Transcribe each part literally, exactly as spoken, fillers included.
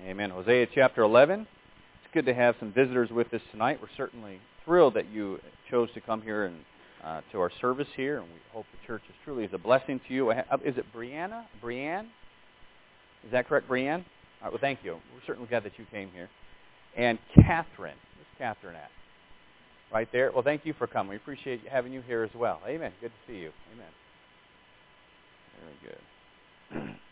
Amen. Hosea chapter eleven. It's good to have some visitors with us tonight. We're certainly thrilled that you chose to come here and uh, to our service here, and we hope the church is truly is a blessing to you. Is it Brianna? Brianne? Is that correct, Brianne? All right, well, thank you. We're certainly glad that you came here. And Catherine. Where's Catherine at? Right there? Well, thank you for coming. We appreciate having you here as well. Amen. Good to see you. Amen. Very good.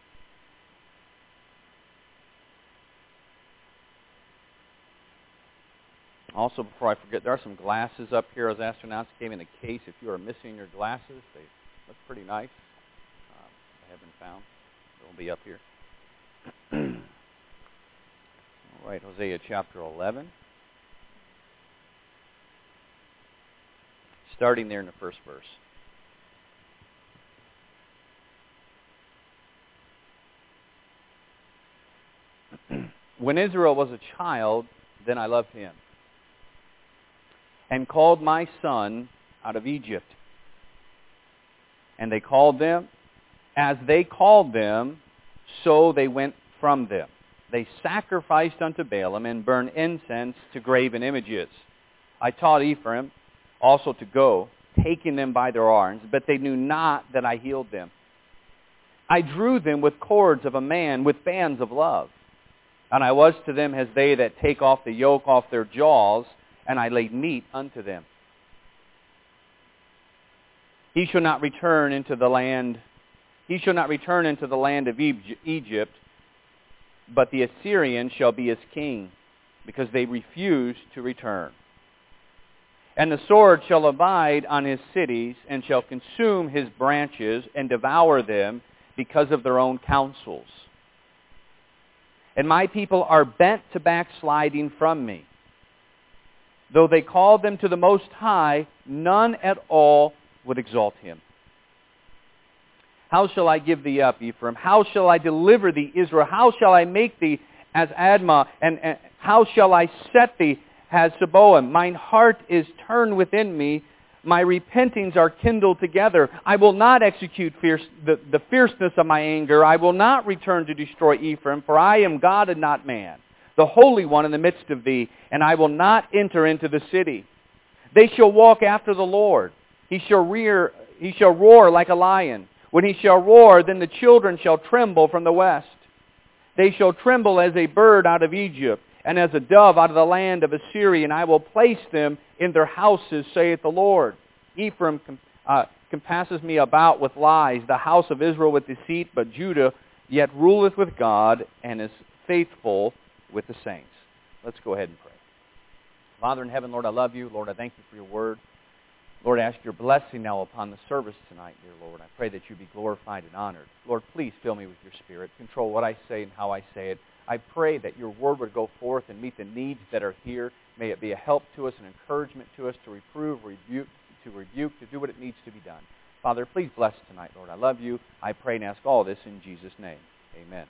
Also, before I forget, there are some glasses up here. As astronauts came in a case. If you are missing your glasses, they look pretty nice. Um, they have been found. They'll be up here. All right, Hosea chapter eleven. Starting there in the first verse. When Israel was a child, then I loved him, and called my son out of Egypt. And they called them, as they called them, so they went from them. They sacrificed unto Baalim and burned incense to graven images. I taught Ephraim also to go, taking them by their arms, but they knew not that I healed them. I drew them with cords of a man, with bands of love. And I was to them as they that take off the yoke off their jaws, and I laid meat unto them. He shall not return into the land, he shall not return into the land of Egypt, but the Assyrian shall be his king, because they refuse to return. And the sword shall abide on his cities, and shall consume his branches, and devour them, because of their own counsels. And my people are bent to backsliding from me. Though they called them to the Most High, none at all would exalt him. How shall I give thee up, Ephraim? How shall I deliver thee, Israel? How shall I make thee as Admah? And, and how shall I set thee as Zeboim? Mine heart is turned within me. My repentings are kindled together. I will not execute fierce, the, the fierceness of my anger. I will not return to destroy Ephraim, for I am God and not man, the Holy One in the midst of thee, and I will not enter into the city. They shall walk after the Lord. He shall rear, he shall roar like a lion. When he shall roar, then the children shall tremble from the west. They shall tremble as a bird out of Egypt, and as a dove out of the land of Assyria, and I will place them in their houses, saith the Lord. Ephraim uh, compasses me about with lies, the house of Israel with deceit, but Judah yet ruleth with God, and is faithful with the saints. Let's go ahead and pray. Father in heaven, Lord, I love you. Lord, I thank you for your word. Lord, I ask your blessing now upon the service tonight, dear Lord. I pray that you be glorified and honored. Lord, please fill me with your Spirit. Control what I say and how I say it. I pray that your word would go forth and meet the needs that are here. May it be a help to us, an encouragement to us, to reprove, rebuke, to rebuke, to do what it needs to be done. Father, please bless tonight, Lord. I love you. I pray and ask all this in Jesus' name. Amen.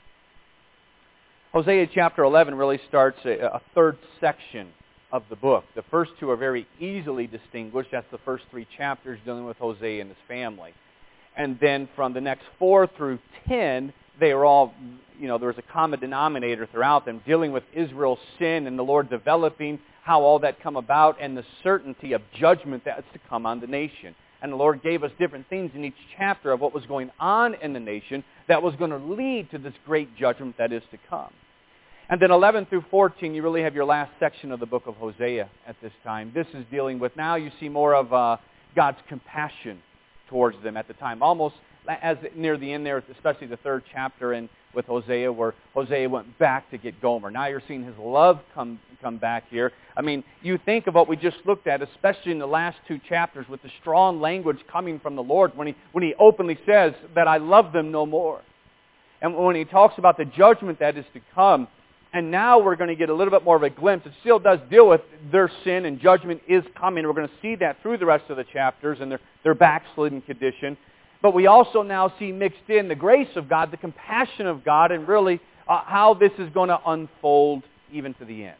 Hosea chapter eleven really starts a, a third section of the book. The first two are very easily distinguished. That's the first three chapters dealing with Hosea and his family. And then from the next four through ten, they are all, you know, there's a common denominator throughout them, dealing with Israel's sin and the Lord developing how all that come about and the certainty of judgment that's to come on the nation. And the Lord gave us different things in each chapter of what was going on in the nation that was going to lead to this great judgment that is to come. And then eleven through fourteen, you really have your last section of the book of Hosea at this time. This is dealing with, now you see more of uh, God's compassion towards them at the time. Almost as near the end there, especially the third chapter in with Hosea, where Hosea went back to get Gomer. Now you're seeing his love come come back here. I mean, you think of what we just looked at, especially in the last two chapters, with the strong language coming from the Lord when he when he openly says that I love them no more. And when he talks about the judgment that is to come, and now we're going to get a little bit more of a glimpse. It still does deal with their sin, and judgment is coming. We're going to see that through the rest of the chapters and their, their backslidden condition. But we also now see mixed in the grace of God, the compassion of God, and really uh, how this is going to unfold even to the end.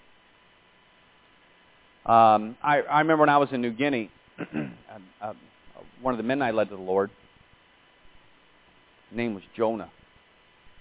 Um, I, I remember when I was in New Guinea, uh, one of the men I led to the Lord, his name was Jonah.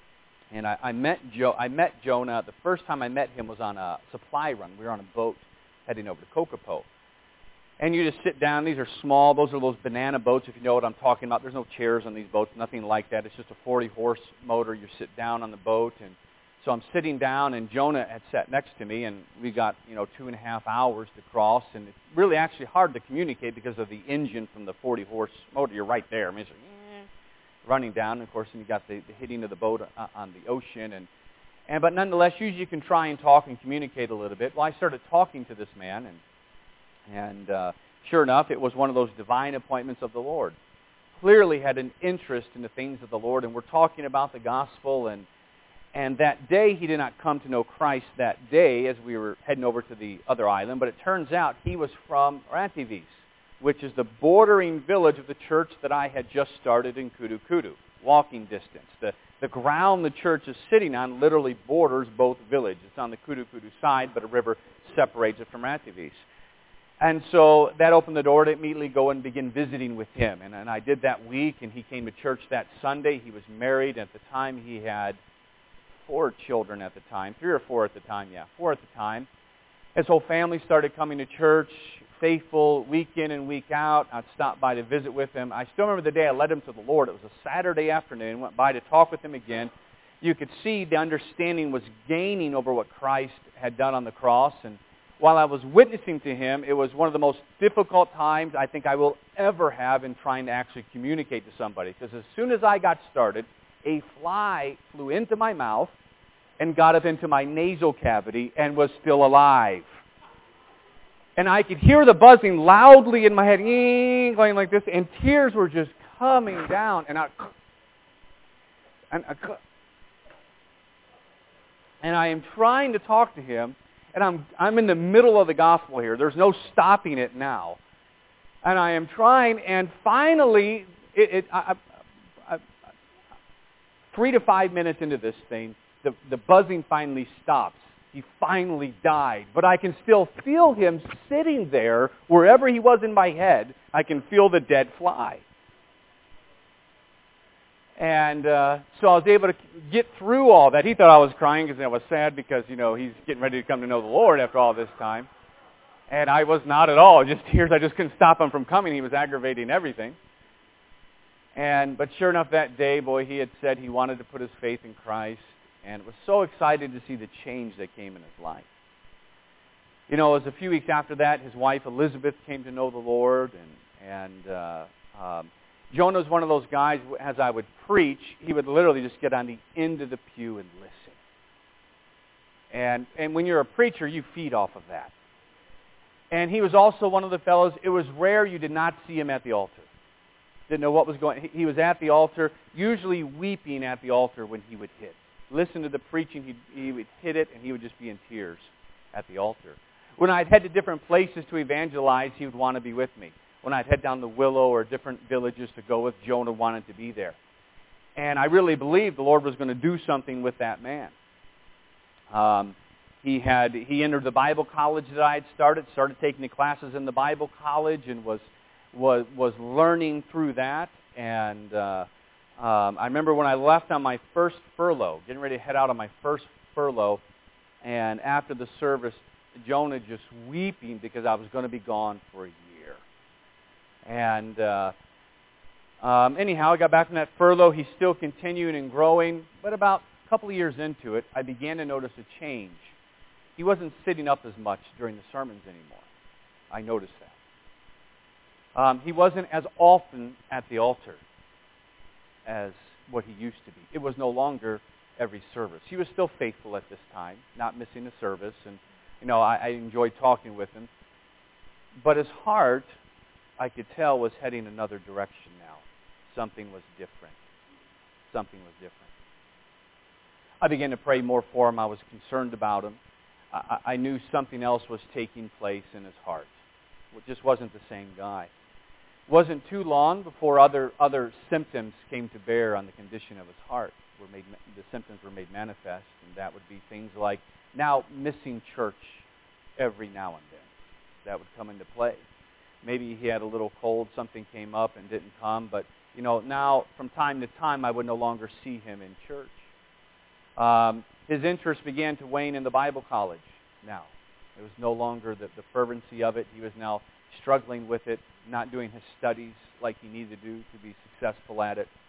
And I, I met Joe. I met Jonah. The first time I met him was on a supply run. We were on a boat heading over to Kokopo. And you just sit down. These are small. Those are those banana boats, if you know what I'm talking about. There's no chairs on these boats, nothing like that. It's just a forty-horse motor. You sit down on the boat. And so I'm sitting down, and Jonah had sat next to me, and we got, you know, two and a half hours to cross. And it's really actually hard to communicate because of the engine from the forty-horse motor. You're right there. I mean, it's like, eh, running down. And of course, and you got the, the hitting of the boat uh, on the ocean. And, and But nonetheless, usually you can try and talk and communicate a little bit. Well, I started talking to this man, and And uh, sure enough, it was one of those divine appointments of the Lord. Clearly had an interest in the things of the Lord, and we're talking about the gospel. And and that day, he did not come to know Christ that day as we were heading over to the other island. But it turns out he was from Rantivis, which is the bordering village of the church that I had just started in Kudu Kudu, walking distance. The, the ground the church is sitting on literally borders both villages. It's on the Kudu Kudu side, but a river separates it from Rantivis. And so that opened the door to immediately go and begin visiting with him. And, and I did that week, and he came to church that Sunday. He was married. At the time, he had four children at the time. Three or four at the time, yeah. Four at the time. His whole family started coming to church, faithful, week in and week out. I'd stop by to visit with him. I still remember the day I led him to the Lord. It was a Saturday afternoon. Went by to talk with him again. You could see the understanding was gaining over what Christ had done on the cross. And while I was witnessing to him, it was one of the most difficult times I think I will ever have in trying to actually communicate to somebody. Because as soon as I got started, a fly flew into my mouth and got up into my nasal cavity and was still alive. And I could hear the buzzing loudly in my head, going like this, and tears were just coming down. And I, and I, and I am trying to talk to him. And I'm I'm in the middle of the gospel here. There's no stopping it now. And I am trying, and finally, it, it, I, I, I, three to five minutes into this thing, the, the buzzing finally stops. He finally died. But I can still feel him sitting there, wherever he was in my head. I can feel the dead fly. And uh, so I was able to get through all that. He thought I was crying because I was sad because, you know, he's getting ready to come to know the Lord after all this time. And I was not at all. Just tears. I just couldn't stop him from coming. He was aggravating everything. And but sure enough, that day, boy, he had said he wanted to put his faith in Christ. And was so excited to see the change that came in his life. You know, it was a few weeks after that, his wife Elizabeth came to know the Lord. And, and uh, um, Jonah was one of those guys, as I would preach, he would literally just get on the end of the pew and listen. And and when you're a preacher, you feed off of that. And he was also one of the fellows, it was rare you did not see him at the altar. Didn't know what was going on. He was at the altar, usually weeping at the altar when he would hit. Listen to the preaching, he he would hit it, and he would just be in tears at the altar. When I'd head to different places to evangelize, he would want to be with me. When I'd head down the Willow or different villages to go with, Jonah wanted to be there. And I really believed the Lord was going to do something with that man. Um, he had he entered the Bible college that I had started, started taking the classes in the Bible college, and was was was learning through that. And uh, um, I remember when I left on my first furlough, getting ready to head out on my first furlough, and after the service, Jonah just weeping because I was going to be gone for a year. And uh, um, anyhow, I got back from that furlough. He's still continuing and growing. But about a couple of years into it, I began to notice a change. He wasn't sitting up as much during the sermons anymore. I noticed that. Um, he wasn't as often at the altar as what he used to be. It was no longer every service. He was still faithful at this time, not missing a service. And, you know, I, I enjoyed talking with him. But his heart, I could tell, was heading another direction now. Something was different. Something was different. I began to pray more for him. I was concerned about him. I, I knew something else was taking place in his heart. It just wasn't the same guy. It wasn't too long before other other symptoms came to bear on the condition of his heart. Were made, the symptoms were made manifest, and that would be things like now missing church every now and then. That would come into play. Maybe he had a little cold, something came up and didn't come, but, you know, now from time to time I would no longer see him in church. Um, his interest began to wane in the Bible college now. It was no longer the, the fervency of it. He was now struggling with it, not doing his studies like he needed to do to be successful at it.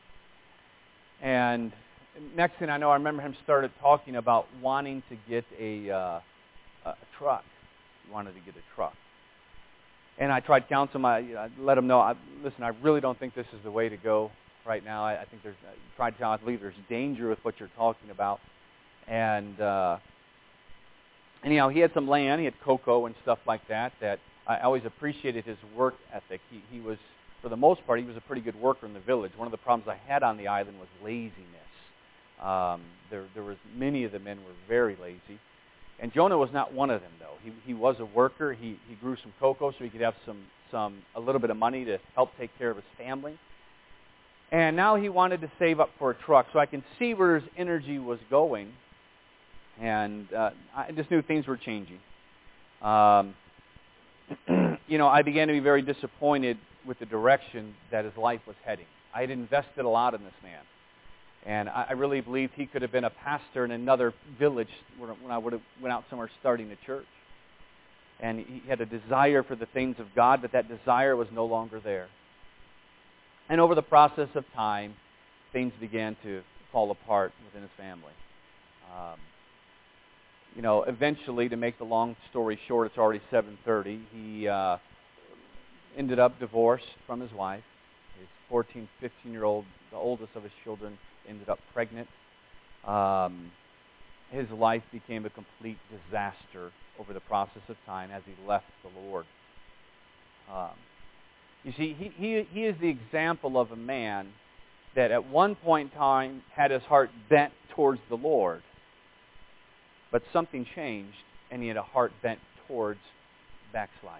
And next thing I know, I remember him started talking about wanting to get a, uh, a truck. He wanted to get a truck. And I tried to counsel him. I, I let him know, I, listen, I really don't think this is the way to go right now. I, I think there's, I tried to tell him, I believe there's danger with what you're talking about. And uh, anyhow, he had some land. He had cocoa and stuff like that, that I always appreciated his work ethic. He, he was, for the most part, he was a pretty good worker in the village. One of the problems I had on the island was laziness. Um, there, there was many of the men were very lazy. And Jonah was not one of them, though. He, he was a worker. He, he grew some cocoa so he could have some, some a little bit of money to help take care of his family. And now he wanted to save up for a truck. So I can see where his energy was going. And uh, I just knew things were changing. Um, you know, I began to be very disappointed with the direction that his life was heading. I had invested a lot in this man. And I, I really believed he could have been a pastor in another village when I would have went out somewhere starting a church. And he had a desire for the things of God, but that desire was no longer there. And over the process of time, things began to fall apart within his family. Um, you know, eventually, to make the long story short, it's already seven thirty, he uh, ended up divorced from his wife. His fourteen, fifteen-year-old, the oldest of his children, ended up pregnant. Um, his life became a complete disaster over the process of time as he left the Lord. Um, you see, he, he, he is the example of a man that at one point in time had his heart bent towards the Lord, but something changed and he had a heart bent towards backsliding.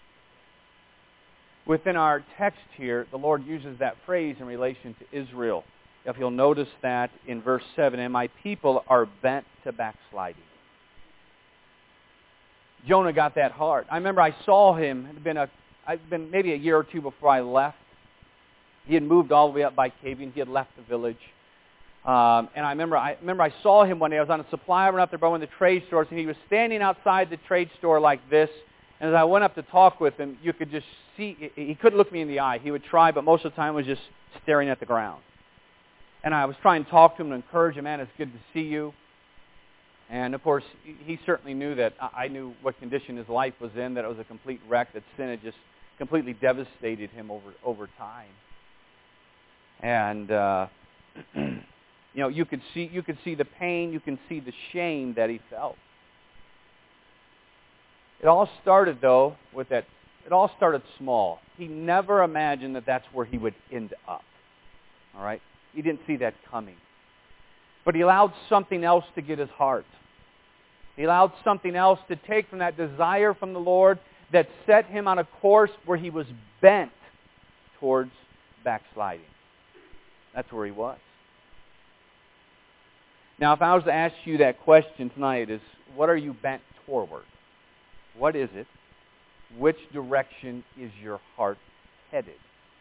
Within our text here, the Lord uses that phrase in relation to Israel. If you'll notice that in verse seven, and my people are bent to backsliding. Jonah got that heart. I remember I saw him. It had been a, I'd been maybe a year or two before I left. He had moved all the way up by Cavian. He had left the village. Um, and I remember, I remember I saw him one day. I was on a supply run up there by one of the trade stores, and he was standing outside the trade store like this. And as I went up to talk with him, you could just see, he couldn't look me in the eye. He would try, but most of the time was just staring at the ground. And I was trying to talk to him and encourage him, man, it's good to see you. And, of course, he certainly knew that I knew what condition his life was in, that it was a complete wreck, that sin had just completely devastated him over, over time. And, uh, you know, you could see you could see the pain, you can see the shame that he felt. It all started, though, with that, it all started small. He never imagined that that's where he would end up. All right? He didn't see that coming. But he allowed something else to get his heart. He allowed something else to take from that desire from the Lord that set him on a course where he was bent towards backsliding. That's where he was. Now, if I was to ask you that question tonight, is what are you bent toward? What is it? Which direction is your heart headed?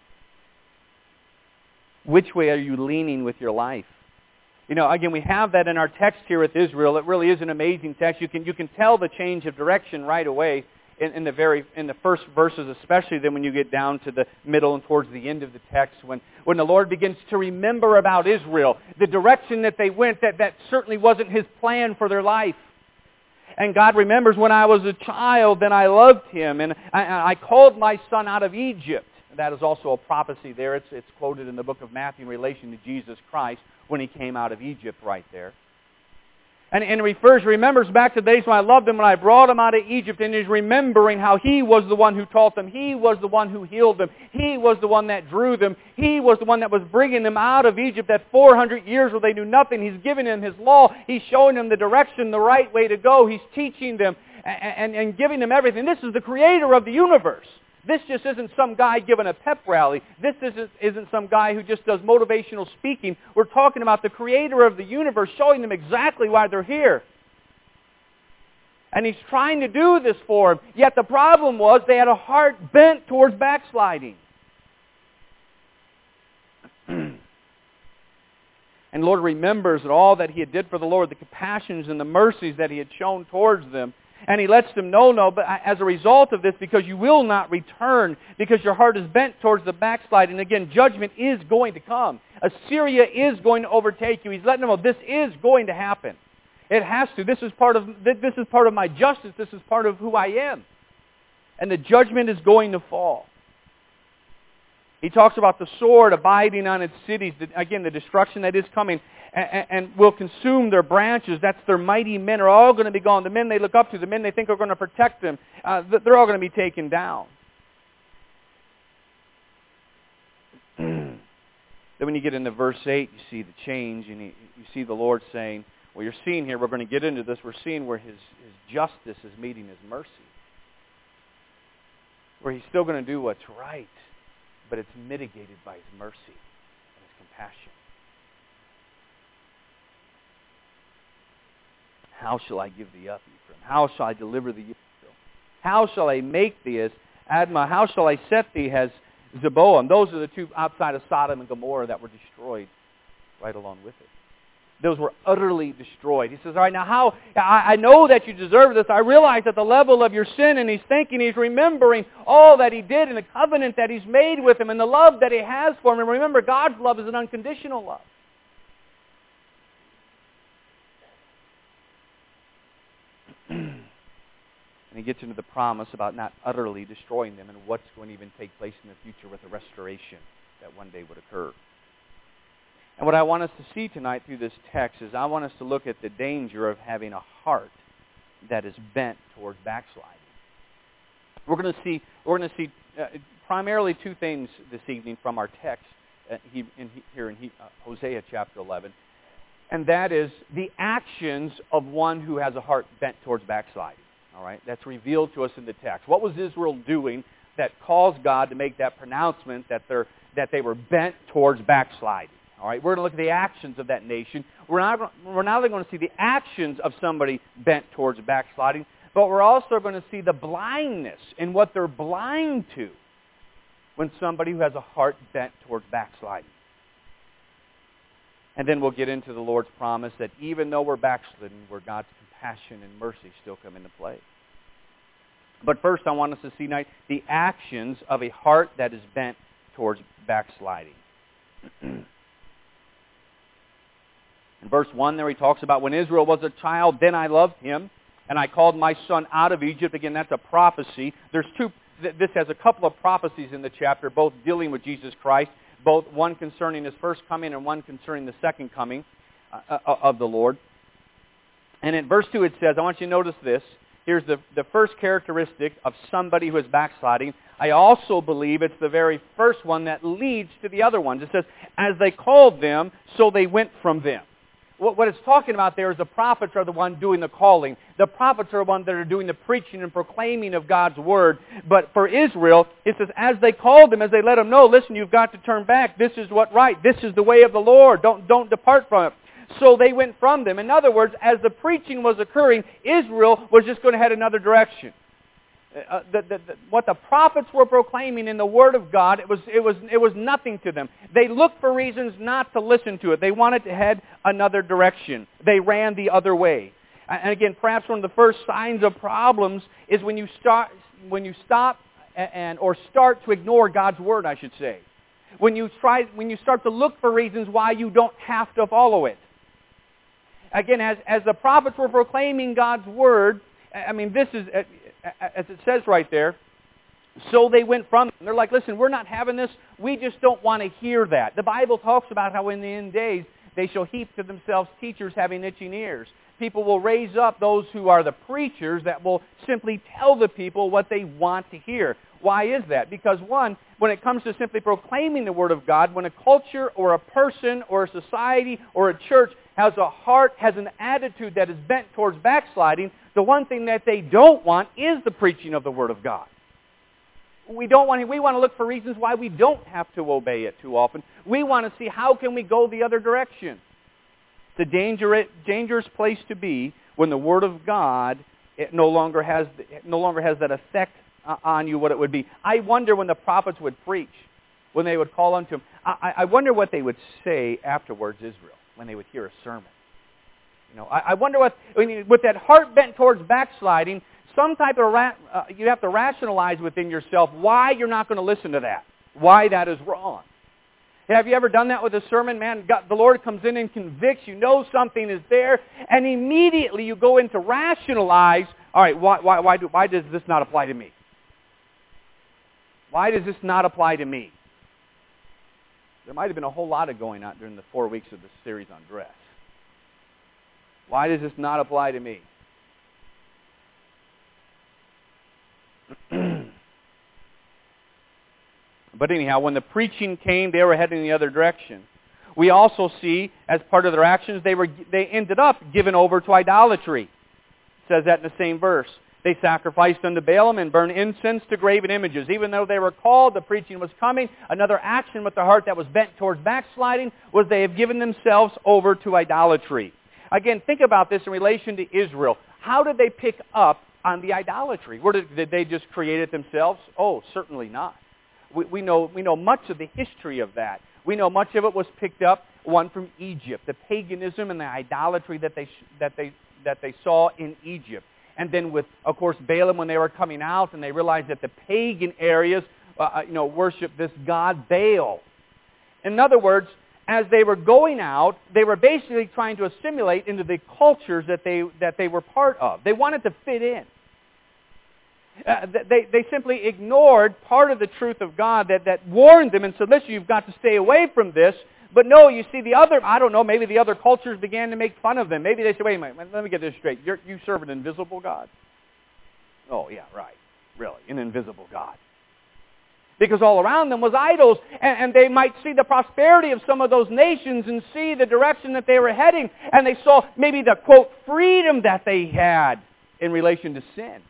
Which way are you leaning with your life? You know, again, we have that in our text here with Israel. It really is an amazing text. You can you can tell the change of direction right away in, in the very in the first verses, especially then when you get down to the middle and towards the end of the text, when, when the Lord begins to remember about Israel, the direction that they went, that, that certainly wasn't His plan for their life. And God remembers, when I was a child, then I loved him, and I, I called my son out of Egypt. That is also a prophecy there. It's, it's quoted in the book of Matthew in relation to Jesus Christ when He came out of Egypt right there. And, and it refers, remembers back to the days when I loved him, when I brought him out of Egypt, and is remembering how He was the one who taught them. He was the one who healed them. He was the one that drew them. He was the one that was bringing them out of Egypt, that four hundred years where they knew nothing. He's giving them His law. He's showing them the direction, the right way to go. He's teaching them and, and, and giving them everything. This is the Creator of the universe. This just isn't some guy giving a pep rally. This isn't, isn't some guy who just does motivational speaking. We're talking about the Creator of the universe, showing them exactly why they're here. And He's trying to do this for them. Yet the problem was they had a heart bent towards backsliding. And And the Lord remembers all that he had did for the Lord, the compassions and the mercies that he had shown towards them. And he lets them know, no, but as a result of this, because you will not return, because your heart is bent towards the backslide. And again, judgment is going to come. Assyria is going to overtake you. He's letting them know this is going to happen. It has to. This is part of this is part of my justice. This is part of who I am. And the judgment is going to fall. He talks about the sword abiding on its cities. Again, the destruction that is coming and, and will consume their branches. That's their mighty men are all going to be gone. The men they look up to, the men they think are going to protect them, uh, they're all going to be taken down. Then when you get into verse eight, you see the change, and you, you see the Lord saying, well, you're seeing here, we're going to get into this, we're seeing where his, his justice is meeting his mercy. Where he's still going to do what's right, but it's mitigated by his mercy and his compassion. How shall I give thee up, Ephraim? How shall I deliver thee, Israel? How shall I make thee as Admah? How shall I set thee as Zeboam? Those are the two outside of Sodom and Gomorrah that were destroyed right along with it. Those were utterly destroyed. He says, all right, now how, I, I know that you deserve this. I realize at the level of your sin, and he's thinking, he's remembering all that he did and the covenant that he's made with him and the love that he has for him. And remember, God's love is an unconditional love. And he gets into the promise about not utterly destroying them and what's going to even take place in the future with the restoration that one day would occur. And what I want us to see tonight through this text is I want us to look at the danger of having a heart that is bent towards backsliding. We're going to see we're going to see uh, primarily two things this evening from our text uh, he, in, here in he, uh, Hosea chapter eleven, and that is the actions of one who has a heart bent towards backsliding. All right, that's revealed to us in the text. What was Israel doing that caused God to make that pronouncement that they're that they were bent towards backsliding? All right, we're going to look at the actions of that nation. We're not, we're not only going to see the actions of somebody bent towards backsliding, but we're also going to see the blindness in what they're blind to when somebody who has a heart bent towards backsliding. And then we'll get into the Lord's promise that even though we're backslidden, where God's compassion and mercy still come into play. But first, I want us to see tonight the actions of a heart that is bent towards backsliding. In verse one there he talks about, when Israel was a child, then I loved him, and I called my son out of Egypt. Again, that's a prophecy. There's two. This has a couple of prophecies in the chapter, both dealing with Jesus Christ, both one concerning his first coming and one concerning the second coming uh, of the Lord. And in verse two it says, I want you to notice this. Here's the, the first characteristic of somebody who is backsliding. I also believe it's the very first one that leads to the other ones. It says, as they called them, so they went from them. What it's talking about there is the prophets are the one doing the calling. The prophets are the ones that are doing the preaching and proclaiming of God's word. But for Israel, it says, as they called them, as they let them know, listen, you've got to turn back. This is what right. This is the way of the Lord. Don't, don't depart from it. So they went from them. In other words, as the preaching was occurring, Israel was just going to head another direction. Uh, the, the, the, what the prophets were proclaiming in the Word of God, it was, it, was, it was nothing to them. They looked for reasons not to listen to it. They wanted to head another direction. They ran the other way. And again, perhaps one of the first signs of problems is when you start, when you stop and or start to ignore God's Word, I should say. When you try, when you start to look for reasons why you don't have to follow it. Again, as, as the prophets were proclaiming God's Word, I mean, this is, as it says right there, so they went from them. They're like, listen, we're not having this. We just don't want to hear that. The Bible talks about how in the end days they shall heap to themselves teachers having itching ears. People will raise up those who are the preachers that will simply tell the people what they want to hear. Why is that? Because one, when it comes to simply proclaiming the Word of God, when a culture or a person or a society or a church has a heart, has an attitude that is bent towards backsliding, the one thing that they don't want is the preaching of the Word of God. We don't want to, we want to look for reasons why we don't have to obey it too often. We want to see how can we go the other direction. It's a dangerous, dangerous place to be when the Word of God it no longer has it no longer has that effect on you what it would be. I wonder when the prophets would preach, when they would call unto him, I, I wonder what they would say afterwards, Israel. when they would hear a sermon. You know, I, I wonder what, I mean, with that heart bent towards backsliding, some type of, ra- uh, you have to rationalize within yourself why you're not going to listen to that, why that is wrong. Have you ever done that with a sermon? Man, God, the Lord comes in and convicts. You know something is there, and immediately you go in to rationalize, all right, why, why, why, do, why does this not apply to me? Why does this not apply to me? There might have been a whole lot of going on during the four weeks of this series on dress. Why does this not apply to me? But anyhow, when the preaching came, they were heading the other direction. We also see, as part of their actions, they were they ended up given over to idolatry. It says that in the same verse. They sacrificed unto Baalim and burned incense to graven images. Even though they were called, the preaching was coming, another action with the heart that was bent towards backsliding was they have given themselves over to idolatry. Again, think about this in relation to Israel. How did they pick up on the idolatry? Where did, did they just create it themselves? Oh, certainly not. We, we know we know much of the history of that. We know much of it was picked up, one, from Egypt, the paganism and the idolatry that they that they that they saw in Egypt, and then with, of course, Balaam when they were coming out and they realized that the pagan areas, uh, you know, worship this god Baal. In other words, as they were going out, they were basically trying to assimilate into the cultures that they that they were part of. They wanted to fit in. Uh, they, they simply ignored part of the truth of God that, that warned them and said, listen, you've got to stay away from this. But no, you see, the other, I don't know, maybe the other cultures began to make fun of them. Maybe they said, wait a minute, let me get this straight. You're, you serve an invisible God? Oh, yeah, right. Really, an invisible God. Because all around them was idols, and, and they might see the prosperity of some of those nations and see the direction that they were heading, and they saw maybe the, quote, freedom that they had in relation to sin.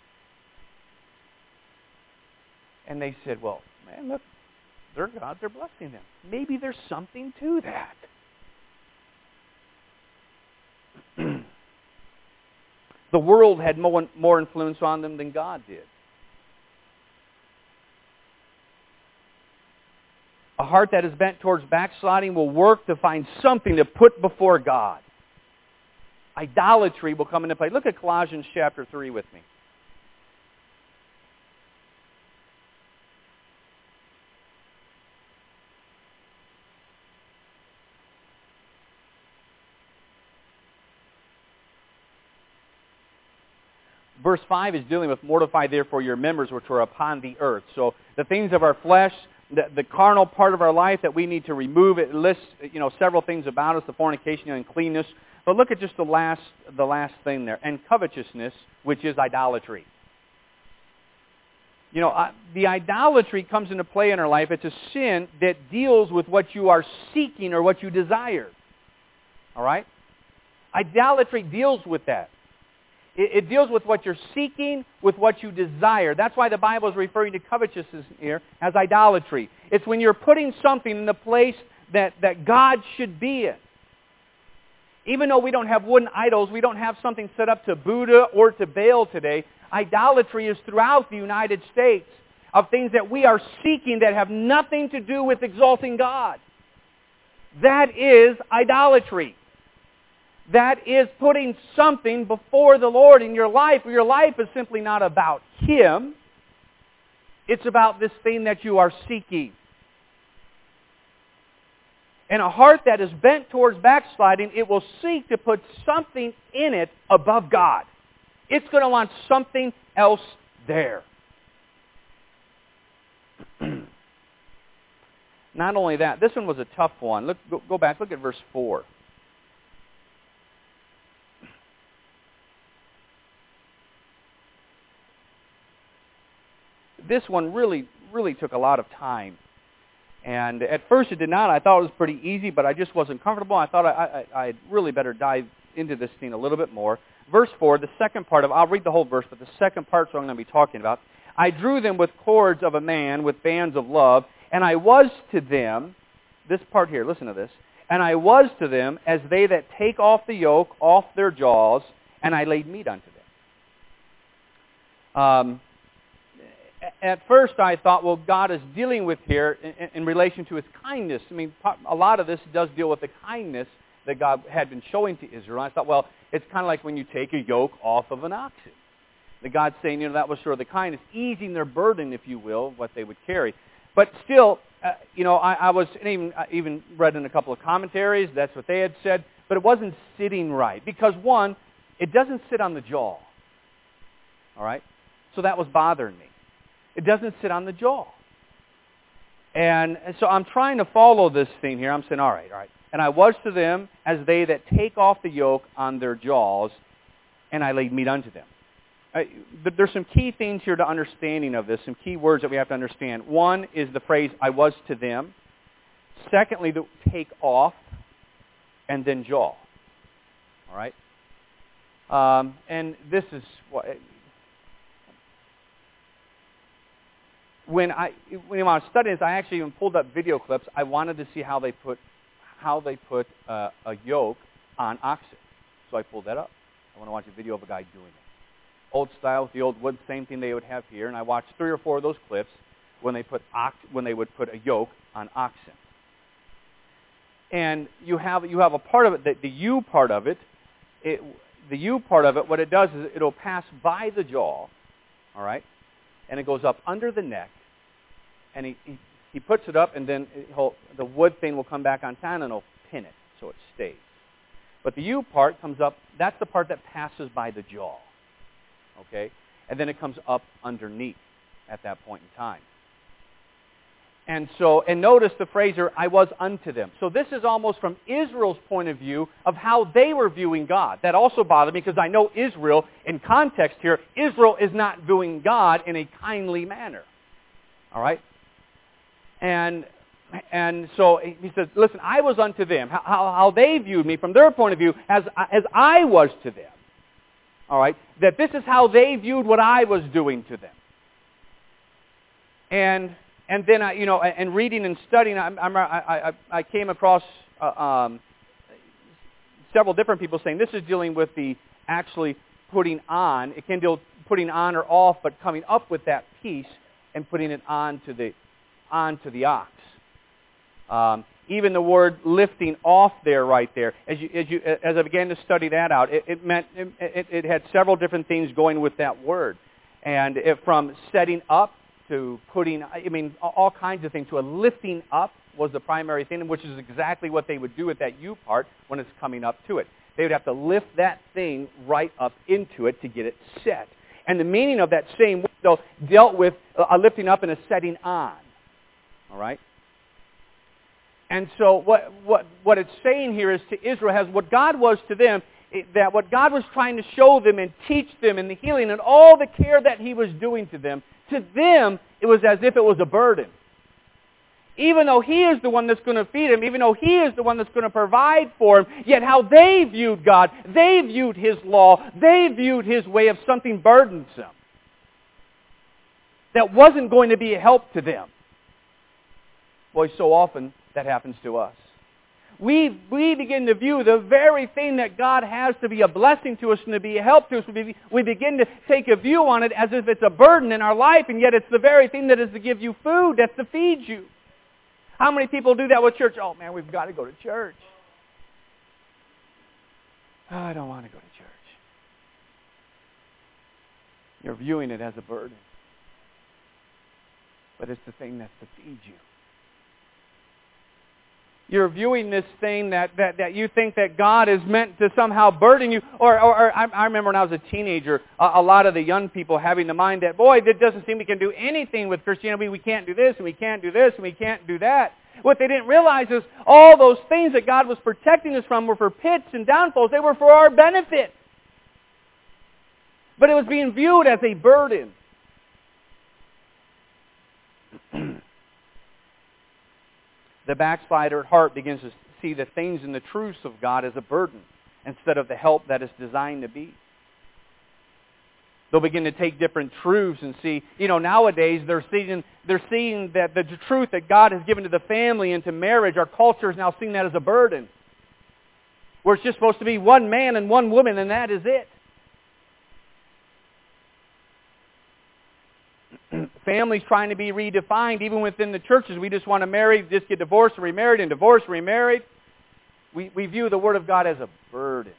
And they said, well, man, look, their gods are blessing them. Maybe there's something to that. The world had more, more influence on them than God did. A heart that is bent towards backsliding will work to find something to put before God. Idolatry will come into play. Look at Colossians chapter three with me. Verse five is dealing with mortify therefore your members which are upon the earth. So the things of our flesh, the, the carnal part of our life that we need to remove. It lists, you know, several things about us, the fornication and uncleanness. But look at just the last, the last thing there. And covetousness, which is idolatry. You know, uh, the idolatry comes into play in our life. It's a sin that deals with what you are seeking or what you desire. All right? Idolatry deals with that. It deals with what you're seeking, with what you desire. That's why the Bible is referring to covetousness here as idolatry. It's when you're putting something in the place that, that God should be in. Even though we don't have wooden idols, we don't have something set up to Buddha or to Baal today, idolatry is throughout the United States of things that we are seeking that have nothing to do with exalting God. That is idolatry. That is putting something before the Lord in your life. Your life is simply not about Him. It's about this thing that you are seeking. And a heart that is bent towards backsliding, it will seek to put something in it above God. It's going to want something else there. Not only that, this one was a tough one. Look, go, go back, look at verse four. This one really, really took a lot of time. And at first it did not. I thought it was pretty easy, but I just wasn't comfortable. I thought I, I, I'd really better dive into this thing a little bit more. Verse four, the second part of, I'll read the whole verse, but the second part is what I'm going to be talking about. I drew them with cords of a man, with bands of love, and I was to them, this part here, listen to this, and I was to them as they that take off the yoke off their jaws, and I laid meat unto them. Um... At first I thought, well, God is dealing with here in, in relation to His kindness. I mean, a lot of this does deal with the kindness that God had been showing to Israel. And I thought, well, it's kind of like when you take a yoke off of an oxen. The God's saying, you know, that was sort of the kindness, easing their burden, if you will, what they would carry. But still, uh, you know, I, I was even, I even read in a couple of commentaries, that's what they had said, but it wasn't sitting right. Because one, it doesn't sit on the jaw. All right? So that was bothering me. It doesn't sit on the jaw. And so I'm trying to follow this thing here. I'm saying, all right, all right. And I was to them as they that take off the yoke on their jaws, and I laid meat unto them. Uh, there's some key things here to understanding of this, some key words that we have to understand. One is the phrase, I was to them. Secondly, the take off, and then jaw. All right? Um, and this is what... When I when I was studying this, I actually even pulled up video clips. I wanted to see how they put how they put uh, a yoke on oxen. So I pulled that up. I want to watch a video of a guy doing it. Old style with the old wood, same thing they would have here. And I watched three or four of those clips when they put ox when they would put a yoke on oxen. And you have you have a part of it, the, the U part of it, it. The U part of it, what it does is it'll pass by the jaw, all right, and it goes up under the neck. And he, he, he puts it up, and then he'll, the wood thing will come back on time, and he'll pin it so it stays. But the U part comes up, that's the part that passes by the jaw. Okay? And then it comes up underneath at that point in time. And so, and notice the phrase here, I was unto them. So this is almost from Israel's point of view of how they were viewing God. That also bothered me because I know Israel, in context here, Israel is not viewing God in a kindly manner. All right? And and so he says, listen, I was unto them. How, how they viewed me from their point of view as, as I was to them. All right? That this is how they viewed what I was doing to them. And and then, I, you know, and reading and studying, I, I, I, I came across uh, um, several different people saying this is dealing with the actually putting on. It can deal putting on or off, but coming up with that piece and putting it onto the onto the ox. Um, even the word lifting off there, right there, as you, as you as I began to study that out, it, it meant it, it, it had several different things going with that word, and it, from setting up to putting, I mean, all kinds of things. To a lifting up was the primary thing, which is exactly what they would do with that U part when it's coming up to it. They would have to lift that thing right up into it to get it set. And the meaning of that same word, though, dealt with a lifting up and a setting on. All right? And so what, what, what it's saying here is to Israel has what God was to them, it, that what God was trying to show them and teach them in the healing and all the care that He was doing to them, to them it was as if it was a burden. Even though He is the one that's going to feed them, even though He is the one that's going to provide for them, yet how they viewed God, they viewed His law, they viewed His way of something burdensome that wasn't going to be a help to them. Boy, so often that happens to us. We, we begin to view the very thing that God has to be a blessing to us and to be a help to us. We, we begin to take a view on it as if it's a burden in our life, and yet it's the very thing that is to give you food, that's to feed you. How many people do that with church? Oh, man, we've got to go to church. Oh, I don't want to go to church. You're viewing it as a burden. But it's the thing that's to feed you. You're viewing this thing that, that, that you think that God is meant to somehow burden you. Or, or, or I, I remember when I was a teenager, a, a lot of the young people having the mind that, boy, it doesn't seem we can do anything with Christianity. We can't do this, and we can't do this, and we can't do that. What they didn't realize is all those things that God was protecting us from were for pits and downfalls. They were for our benefit. But it was being viewed as a burden. The backslider at heart begins to see the things and the truths of God as a burden instead of the help that it's designed to be. They'll begin to take different truths and see, you know, nowadays they're seeing they're seeing that the truth that God has given to the family and to marriage, our culture is now seeing that as a burden. Where it's just supposed to be one man and one woman, and that is it. Families trying to be redefined even within the churches. We just want to marry, just get divorced and remarried, and divorced and remarried. We, we view the Word of God as a burden.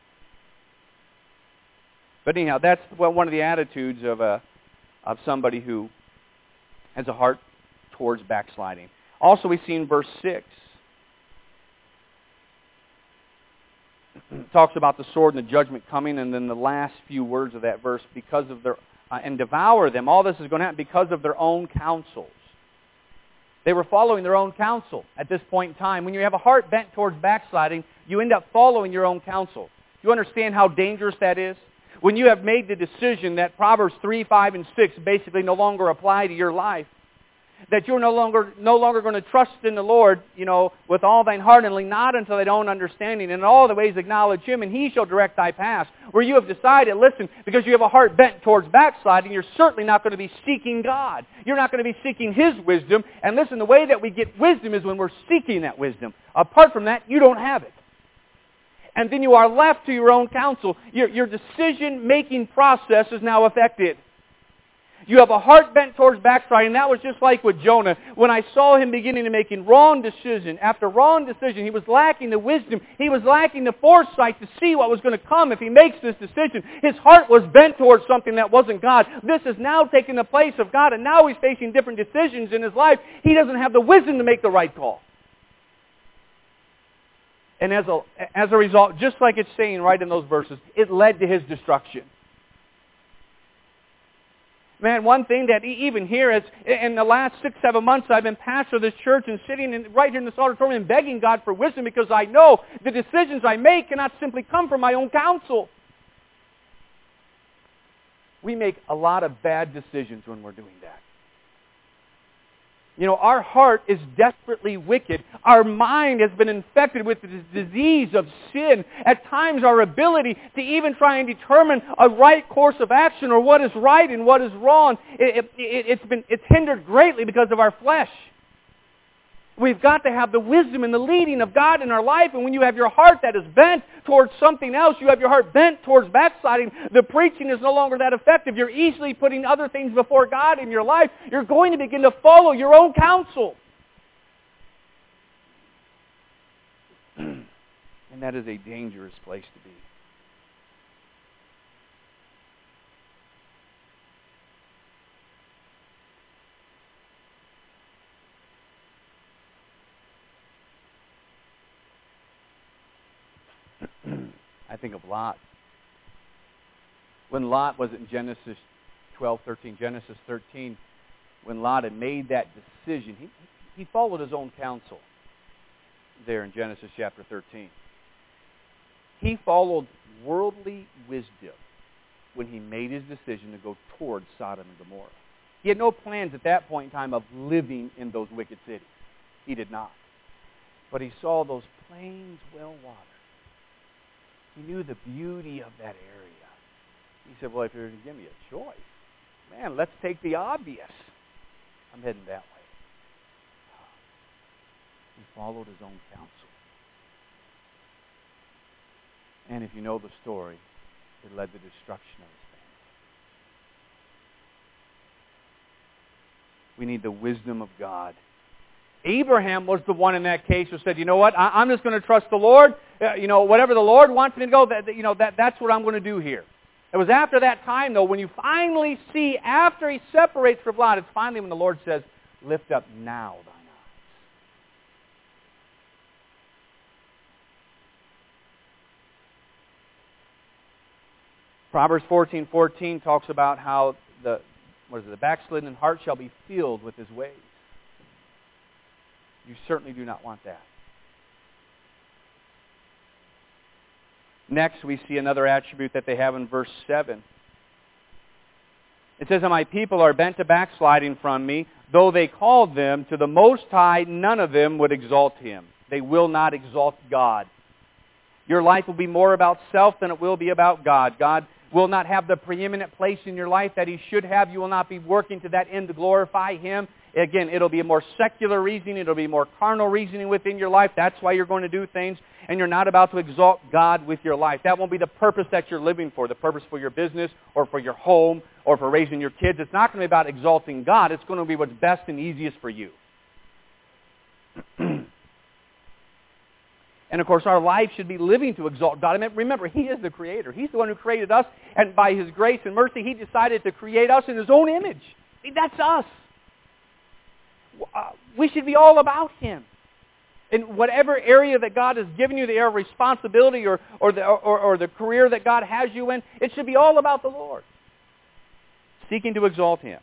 But anyhow, that's one of the attitudes of a of somebody who has a heart towards backsliding. Also, we see in verse six, it talks about the sword and the judgment coming, and then the last few words of that verse, because of their uh, and devour them. All this is going to happen because of their own counsels. They were following their own counsel at this point in time. When you have a heart bent towards backsliding, you end up following your own counsel. Do you understand how dangerous that is? When you have made the decision that Proverbs three, five, and six basically no longer apply to your life, that you're no longer no longer going to trust in the Lord, you know, with all thine heart, and lean not unto thine own understanding, and in all the ways acknowledge Him, and He shall direct thy paths. Where you have decided, listen, because you have a heart bent towards backsliding, you're certainly not going to be seeking God. You're not going to be seeking His wisdom. And listen, the way that we get wisdom is when we're seeking that wisdom. Apart from that, you don't have it. And then you are left to your own counsel. Your, your decision-making process is now affected. You have a heart bent towards backsliding. That was just like with Jonah. When I saw him beginning to making wrong decision after wrong decision, he was lacking the wisdom. He was lacking the foresight to see what was going to come if he makes this decision. His heart was bent towards something that wasn't God. This is now taking the place of God, and now he's facing different decisions in his life. He doesn't have the wisdom to make the right call. And as a, as a result, just like it's saying right in those verses, it led to his destruction. Man, one thing that even here is, in the last six, seven months, I've been pastor of this church and sitting in, right here in this auditorium and begging God for wisdom, because I know the decisions I make cannot simply come from my own counsel. We make a lot of bad decisions when we're doing that. You know, our heart is desperately wicked. Our mind has been infected with the disease of sin. At times, our ability to even try and determine a right course of action, or what is right and what is wrong, it, it, it's been it's hindered greatly because of our flesh. We've got to have the wisdom and the leading of God in our life. And when you have your heart that is bent towards something else, you have your heart bent towards backsliding, the preaching is no longer that effective. You're easily putting other things before God in your life. You're going to begin to follow your own counsel. And that is a dangerous place to be. I think of Lot. When Lot was in Genesis twelve, thirteen, Genesis thirteen, when Lot had made that decision, he, he followed his own counsel there in Genesis chapter thirteen. He followed worldly wisdom when he made his decision to go towards Sodom and Gomorrah. He had no plans at that point in time of living in those wicked cities. He did not. But he saw those plains well watered. He knew the beauty of that area. He said, well, if you're going to give me a choice, man, let's take the obvious. I'm heading that way. He followed his own counsel. And if you know the story, it led to the destruction of his family. We need the wisdom of God. Abraham was the one in that case who said, you know what, I, I'm just going to trust the Lord. Uh, you know, whatever the Lord wants me to go, that, you know, that, that's what I'm going to do here. It was after that time, though, when you finally see, after he separates from Lot, it's finally when the Lord says, lift up now thine eyes. Proverbs fourteen fourteen talks about how the, what is it, the backslidden heart shall be filled with his ways. You certainly do not want that. Next, we see another attribute that they have in verse seven. It says, and my people are bent to backsliding from me. Though they called them to the Most High, none of them would exalt Him. They will not exalt God. Your life will be more about self than it will be about God. God will not have the preeminent place in your life that He should have. You will not be working to that end to glorify Him. Again, it'll be a more secular reasoning. It'll be more carnal reasoning within your life. That's why you're going to do things. And you're not about to exalt God with your life. That won't be the purpose that you're living for, the purpose for your business or for your home or for raising your kids. It's not going to be about exalting God. It's going to be what's best and easiest for you. And of course, our life should be living to exalt God. I mean, remember, He is the Creator. He's the one who created us, and by His grace and mercy, He decided to create us in His own image. I mean, that's us. Uh, we should be all about Him. In whatever area that God has given you, the area of responsibility or, or, the, or, or the career that God has you in, it should be all about the Lord, seeking to exalt Him.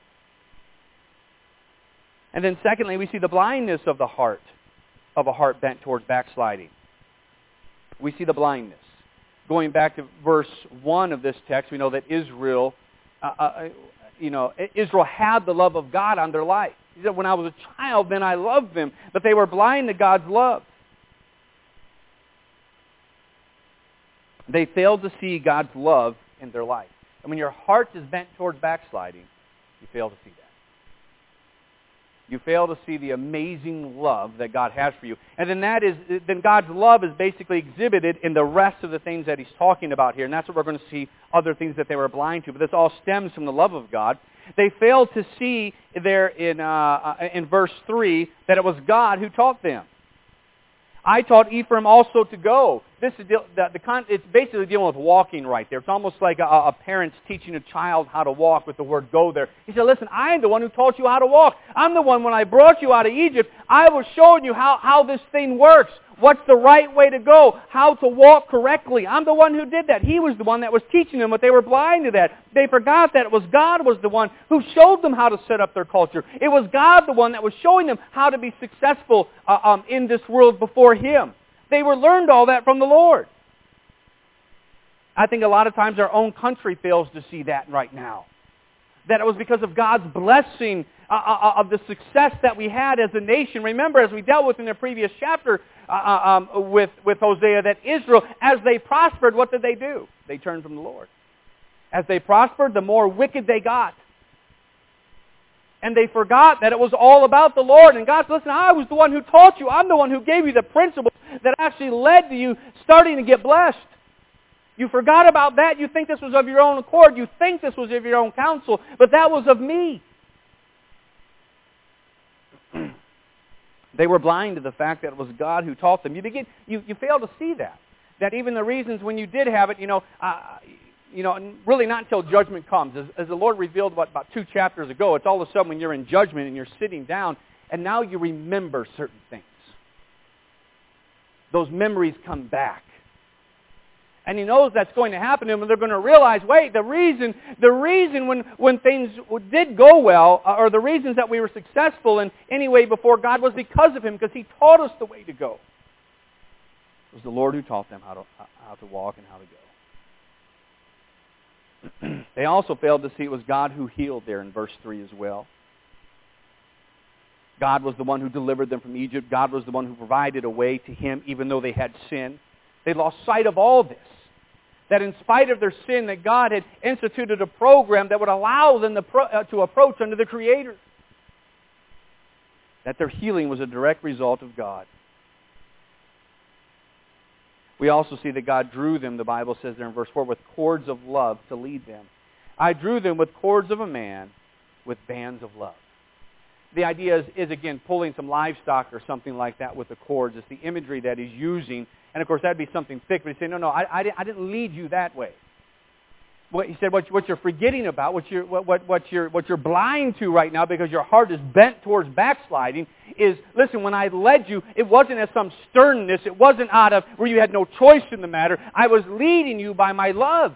And then secondly, we see the blindness of the heart, of a heart bent towards backsliding. We see the blindness. Going back to verse one of this text, we know that Israel, uh, uh, you know, Israel had the love of God on their life. He said, when I was a child, then I loved them, but they were blind to God's love. They failed to see God's love in their life. And when your heart is bent towards backsliding, you fail to see that. You fail to see the amazing love that God has for you. And then that is, then God's love is basically exhibited in the rest of the things that He's talking about here. And that's what we're going to see, other things that they were blind to. But this all stems from the love of God. They failed to see there in, uh, in verse three that it was God who taught them. I taught Ephraim also to go. This is the, the, the con, it's basically dealing with walking right there. It's almost like a, a parent's teaching a child how to walk with the word go there. He said, listen, I am the one who taught you how to walk. I'm the one, when I brought you out of Egypt, I was showing you how, how this thing works. What's the right way to go? How to walk correctly. I'm the one who did that. He was the one that was teaching them, but they were blind to that. They forgot that it was God was the one who showed them how to set up their culture. It was God the one that was showing them how to be successful uh, um, in this world before Him. They were learned all that from the Lord. I think a lot of times our own country fails to see that right now. That it was because of God's blessing uh, uh, of the success that we had as a nation. Remember, as we dealt with in the previous chapter uh, um, with, with Hosea, that Israel, as they prospered, what did they do? They turned from the Lord. As they prospered, the more wicked they got. And they forgot that it was all about the Lord. And God said, listen, I was the one who taught you. I'm the one who gave you the principles that actually led to you starting to get blessed. You forgot about that. You think this was of your own accord. You think this was of your own counsel. But that was of me. They were blind to the fact that it was God who taught them. You begin, you, you fail to see that. That even the reasons when you did have it, you know, uh, you know, really not until judgment comes. As, as the Lord revealed, what, about two chapters ago, it's all of a sudden when you're in judgment and you're sitting down, and now you remember certain things. Those memories come back. And He knows that's going to happen to them, and they're going to realize, wait, the reason, the reason when, when things did go well, or the reasons that we were successful in any way before God was because of Him, because He taught us the way to go. It was the Lord who taught them how to, how to walk and how to go. They also failed to see it was God who healed there in verse three as well. God was the one who delivered them from Egypt. God was the one who provided a way to Him even though they had sinned. They lost sight of all this. That in spite of their sin, that God had instituted a program that would allow them to, pro- uh, to approach unto the Creator. That their healing was a direct result of God. We also see that God drew them, the Bible says there in verse four, with cords of love to lead them. I drew them with cords of a man, with bands of love. The idea is, is, again, pulling some livestock or something like that with the cords. It's the imagery that He's using. And, of course, that would be something thick. But He's saying, no, no, I, I, I didn't lead you that way. What He said, what, what you're forgetting about, what you're, what, what, what, you're, what you're blind to right now because your heart is bent towards backsliding is, listen, when I led you, it wasn't as some sternness. It wasn't out of where you had no choice in the matter. I was leading you by my love.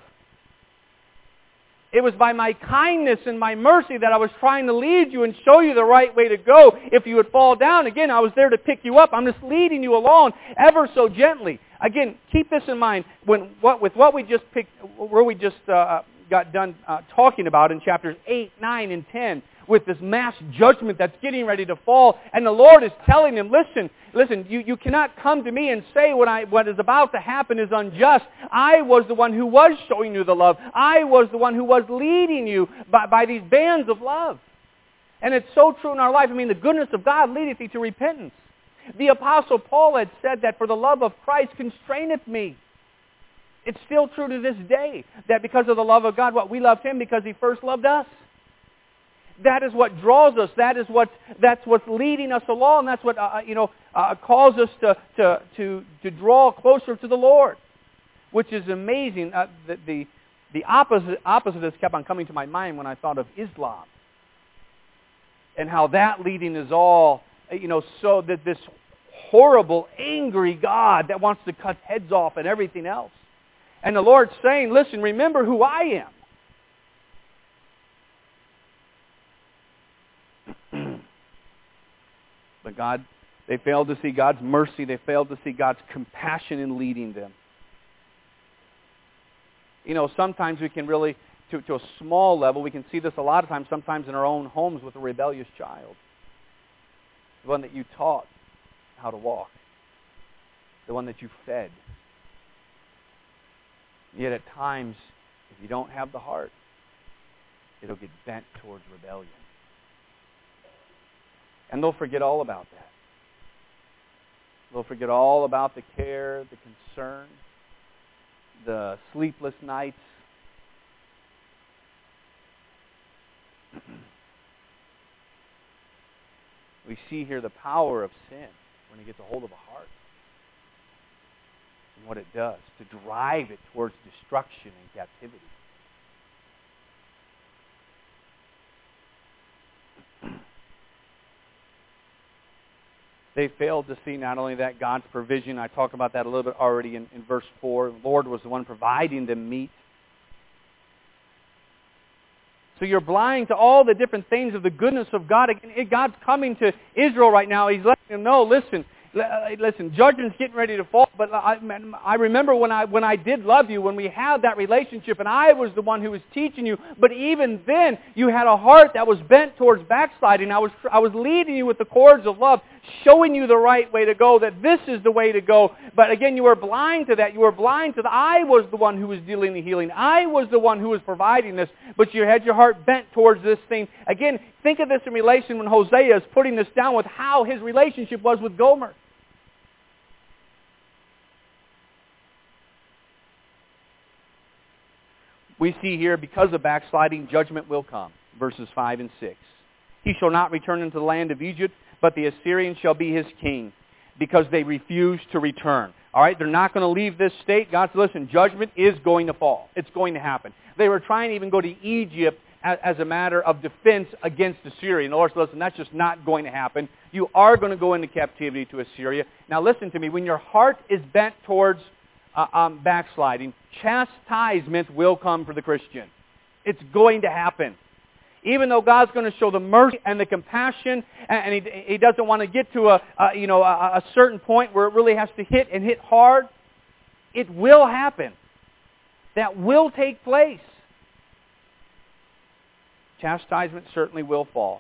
It was by my kindness and my mercy that I was trying to lead you and show you the right way to go. If you would fall down, again, I was there to pick you up. I'm just leading you along ever so gently. Again, keep this in mind. When what with what we just picked, where we just uh, got done uh, talking about in chapters eight, nine, and ten, with this mass judgment that's getting ready to fall, and the Lord is telling them, listen, listen, you, you cannot come to me and say what I what is about to happen is unjust. I was the one who was showing you the love. I was the one who was leading you by, by these bands of love. And it's so true in our life. I mean, the goodness of God leadeth thee to repentance. The Apostle Paul had said that for the love of Christ constraineth me. It's still true to this day that because of the love of God, what we loved Him because He first loved us. that is what draws us. That is what that's what's leading us along. That's what uh, you know uh, calls us to, to to to draw closer to the Lord, which is amazing. Uh, the, the the opposite opposite of this kept on coming to my mind when I thought of Islam, and how that leading is all you know so that this horrible, angry God that wants to cut heads off and everything else. And the Lord's saying, listen, remember who I am. But God, they failed to see God's mercy. They failed to see God's compassion in leading them. You know, sometimes we can really, to, to a small level, we can see this a lot of times, sometimes in our own homes with a rebellious child. The one that you taught how to walk. The one that you fed. Yet at times, if you don't have the heart, it'll get bent towards rebellion. And they'll forget all about that. They'll forget all about the care, the concern, the sleepless nights. We see here the power of sin when it gets a hold of a heart. And what it does to drive it towards destruction and captivity. They failed to see not only that God's provision, I talked about that a little bit already in, in verse four. The Lord was the one providing them meat. So you're blind to all the different things of the goodness of God. God's coming to Israel right now. He's letting them know, listen, listen, judgment's getting ready to fall. But I, I remember when I when I did love you, when we had that relationship, and I was the one who was teaching you. But even then, you had a heart that was bent towards backsliding. I was I was leading you with the cords of love, showing you the right way to go, that this is the way to go. But again, you were blind to that. You were blind to that. I was the one who was dealing the healing. I was the one who was providing this. But you had your heart bent towards this thing. Again, think of this in relation when Hosea is putting this down with how his relationship was with Gomer. We see here, because of backsliding, judgment will come. Verses five and six. He shall not return into the land of Egypt, but the Assyrian shall be his king, because they refuse to return. All right, they're not going to leave this state. God said, listen, judgment is going to fall. It's going to happen. They were trying to even go to Egypt as, as a matter of defense against Assyria. And the Lord said, listen, that's just not going to happen. You are going to go into captivity to Assyria. Now listen to me. When your heart is bent towards uh, um, backsliding, chastisement will come for the Christian. It's going to happen. Even though God's going to show the mercy and the compassion, and He, he doesn't want to get to a, a you know a, a certain point where it really has to hit and hit hard, it will happen. That will take place. Chastisement certainly will fall.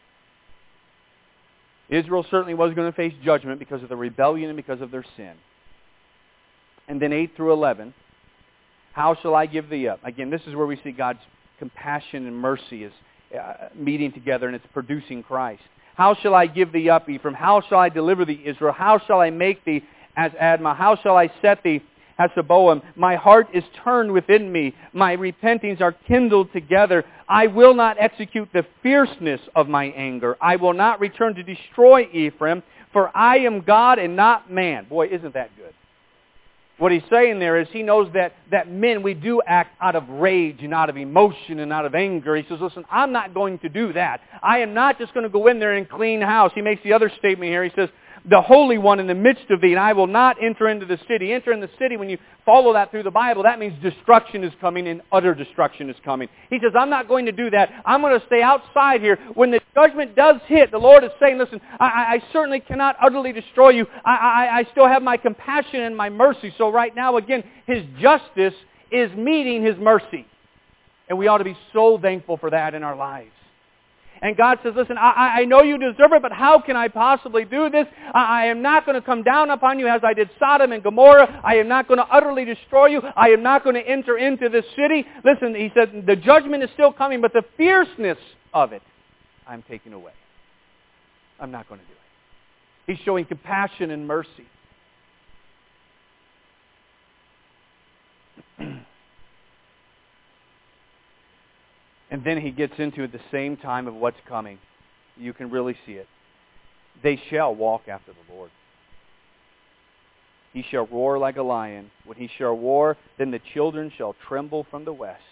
Israel certainly was going to face judgment because of the rebellion and because of their sin. And then eight through eleven, how shall I give thee up? Again, this is where we see God's compassion and mercy is uh, meeting together, and it's producing Christ. How shall I give thee up, Ephraim? How shall I deliver thee, Israel? How shall I make thee as Admah? How shall I set thee as Zeboim? My heart is turned within me. My repentings are kindled together. I will not execute the fierceness of my anger. I will not return to destroy Ephraim, for I am God and not man. Boy, isn't that good? What he's saying there is he knows that, that men, we do act out of rage and out of emotion and out of anger. He says, listen, I'm not going to do that. I am not just going to go in there and clean house. He makes the other statement here. He says, the Holy One in the midst of thee, and I will not enter into the city. Enter in the city, when you follow that through the Bible, that means destruction is coming and utter destruction is coming. He says, I'm not going to do that. I'm going to stay outside here. When the judgment does hit, the Lord is saying, listen, I, I certainly cannot utterly destroy you. I, I, I still have my compassion and my mercy. So right now, again, His justice is meeting His mercy. And we ought to be so thankful for that in our lives. And God says, listen, I, I know you deserve it, but how can I possibly do this? I, I am not going to come down upon you as I did Sodom and Gomorrah. I am not going to utterly destroy you. I am not going to enter into this city. Listen, he said, the judgment is still coming, but the fierceness of it, I'm taking away. I'm not going to do it. He's showing compassion and mercy. And then he gets into the same time of what's coming. You can really see it. They shall walk after the Lord. He shall roar like a lion. When he shall roar, then the children shall tremble from the west.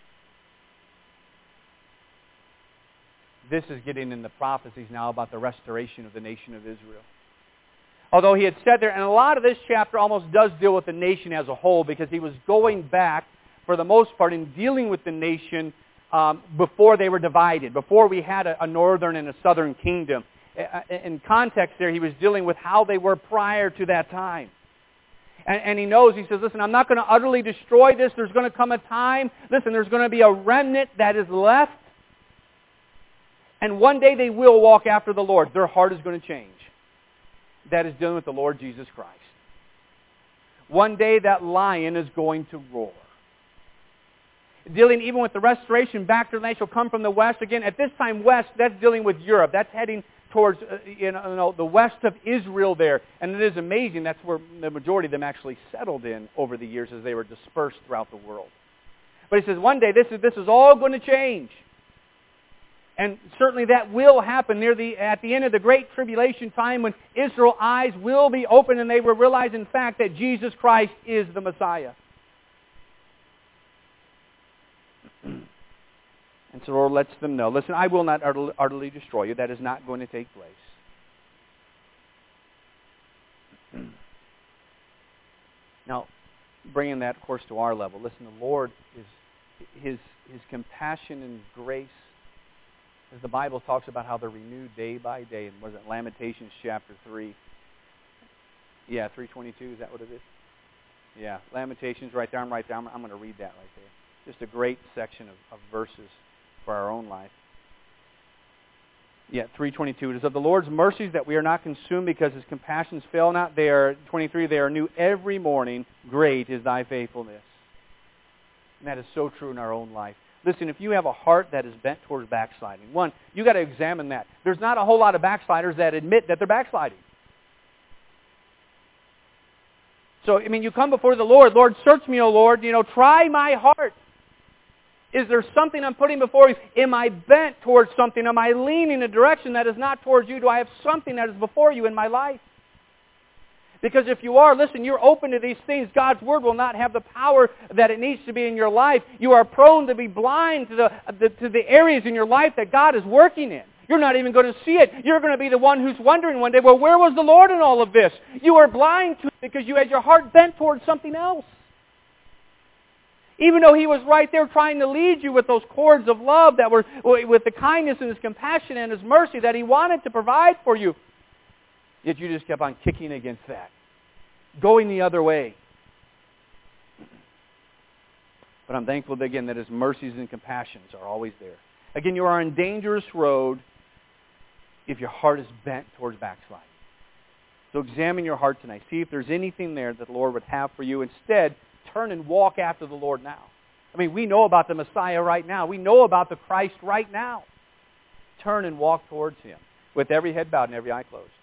This is getting in the prophecies now about the restoration of the nation of Israel. Although he had said there, and a lot of this chapter almost does deal with the nation as a whole, because he was going back, for the most part, in dealing with the nation um, before they were divided, before we had a, a northern and a southern kingdom. In context there, he was dealing with how they were prior to that time. And, and he knows, he says, listen, I'm not going to utterly destroy this. There's going to come a time, listen, there's going to be a remnant that is left. And one day they will walk after the Lord. Their heart is going to change. That is dealing with the Lord Jesus Christ. One day that lion is going to roar. Dealing even with the restoration back to the land shall come from the west. Again, at this time, west, that's dealing with Europe. That's heading towards uh, you know, the west of Israel there. And it is amazing. That's where the majority of them actually settled in over the years as they were dispersed throughout the world. But he says one day this is, this is all going to change. And certainly that will happen near the at the end of the Great Tribulation time, when Israel's eyes will be opened and they will realize, in fact, that Jesus Christ is the Messiah. And so the Lord lets them know, listen, I will not utterly, utterly destroy you. That is not going to take place. Now, bringing that, of course, to our level. Listen, the Lord, is His, His compassion and grace, as the Bible talks about how they're renewed day by day. And was it Lamentations chapter three? Yeah, three twenty-two, is that what it is? Yeah, Lamentations right there. I'm right there. I'm, I'm going to read that right there. Just a great section of, of verses for our own life. Yeah, three twenty-two. It is of the Lord's mercies that we are not consumed, because His compassions fail not. They are, twenty-three, they are new every morning. Great is thy faithfulness. And that is so true in our own life. Listen, if you have a heart that is bent towards backsliding, one, you got to examine that. There's not a whole lot of backsliders that admit that they're backsliding. So, I mean, you come before the Lord, Lord, search me, O Lord, you know, try my heart. Is there something I'm putting before you? Am I bent towards something? Am I leaning in a direction that is not towards you? Do I have something that is before you in my life? Because if you are, listen, you're open to these things. God's Word will not have the power that it needs to be in your life. You are prone to be blind to the, the, to the areas in your life that God is working in. You're not even going to see it. You're going to be the one who's wondering one day, well, where was the Lord in all of this? You are blind to it because you had your heart bent towards something else. Even though He was right there trying to lead you with those cords of love that were, with the kindness and His compassion and His mercy that He wanted to provide for you. Yet you just kept on kicking against that, going the other way. But I'm thankful, that, again, that His mercies and compassions are always there. Again, you are on dangerous road if your heart is bent towards backsliding. So examine your heart tonight. See if there's anything there that the Lord would have for you. Instead, turn and walk after the Lord now. I mean, we know about the Messiah right now. We know about the Christ right now. Turn and walk towards Him with every head bowed and every eye closed.